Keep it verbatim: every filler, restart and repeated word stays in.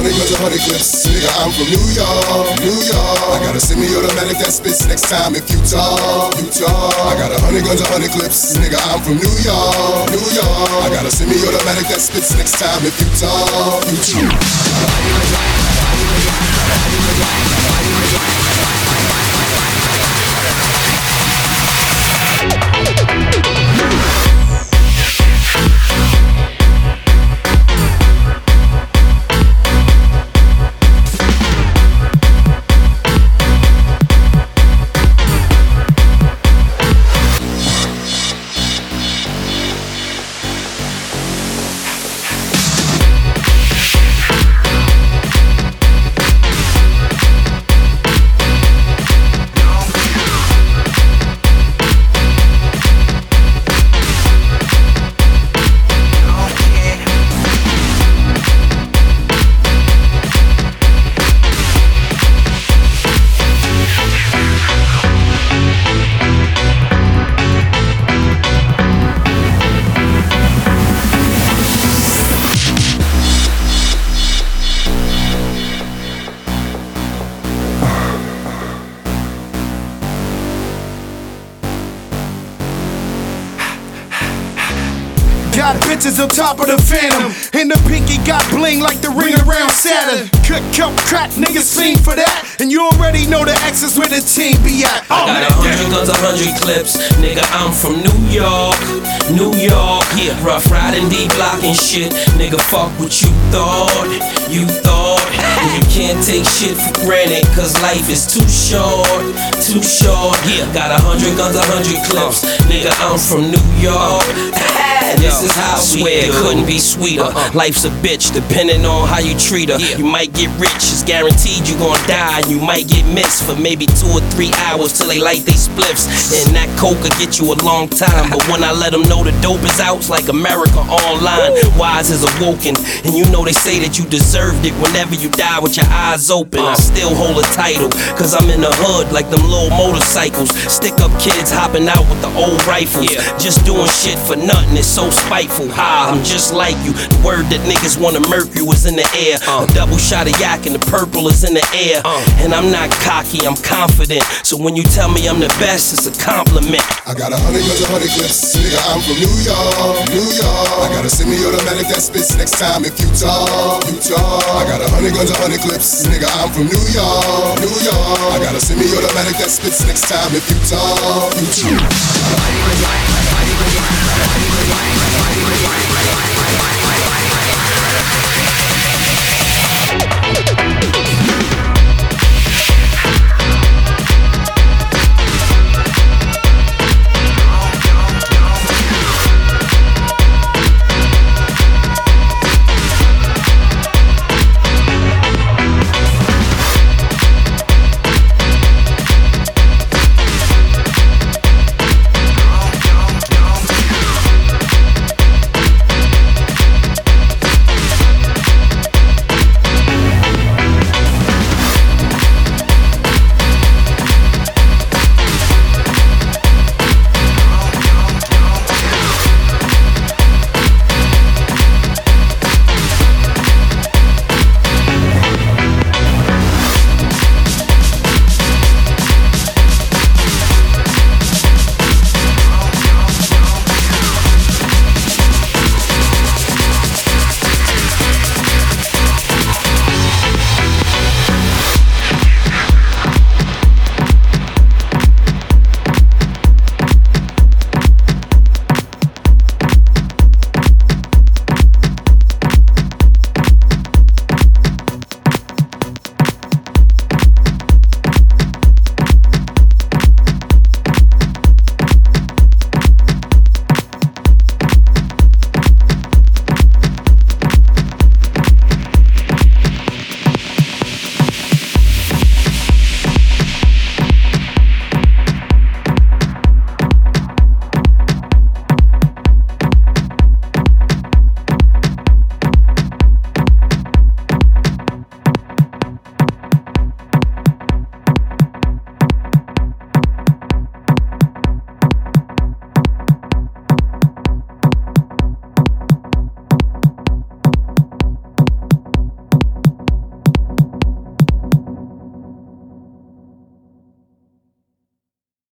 hundred guns, a hundred clips. Nigga, I'm from New York, New York. I got a semi-automatic that spits next time if you talk, you talk. I got a hundred guns, a hundred clips. Nigga, I'm from New York, New York. I got a semi-automatic that spits next time if you talk, you talk. Got bitches on top of the Phantom, and the pinky got bling like the ring around Saturn. Cut, cut, crack, niggas fiend for that, and you already know the X is where the team be at. I got a hundred guns, a hundred clips, nigga. I'm from New York, New York. Yeah, rough riding, deep blocking shit, nigga. Fuck what you thought, you thought. And you can't take shit for granted, cause life is too short, too short. Yeah, got a hundred guns, a hundred clips, nigga. I'm from New York. This is how I swear it couldn't be sweeter. uh-uh. Life's a bitch, depending on how you treat her. Yeah. You might get rich, it's guaranteed you gon' die. You might get missed for maybe two or three hours till they light they spliffs. And that coke could get you a long time. But when I let them know the dope is out, it's like America Online. Wise is awoken, and you know they say that you deserved it whenever you die with your eyes open. I still hold a title, cause I'm in the hood like them little motorcycles. Stick up kids hopping out with the old rifles. Yeah. Just doing shit for nothing, it's so spiteful. Ha, I'm just like you. The word that niggas wanna murk you is in the air. uh. A double shot of yak and the purple is in the air. uh. And I'm not cocky, I'm confident. So when you tell me I'm the best, it's a compliment. I got a hundred guns, a hundred clips. Nigga, I'm from New York, New York. I got a semi-automatic that spits next time if you talk, you talk. I got a hundred guns, a hundred clips. Nigga, I'm from New York, New York. I got a semi-automatic that spits next time if you talk, you talk.